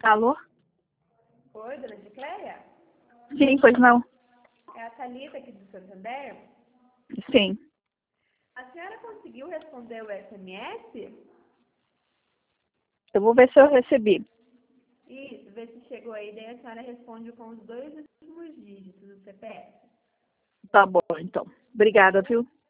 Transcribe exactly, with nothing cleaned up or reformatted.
Alô? Oi, dona Gicleia? Sim, pois não. É a Thalita aqui do Santander? Sim. A senhora conseguiu responder o S M S? Eu vou ver se eu recebi. Isso, vê se chegou aí, daí a senhora responde com os dois últimos dígitos do C P F. Tá bom, então. Obrigada, viu?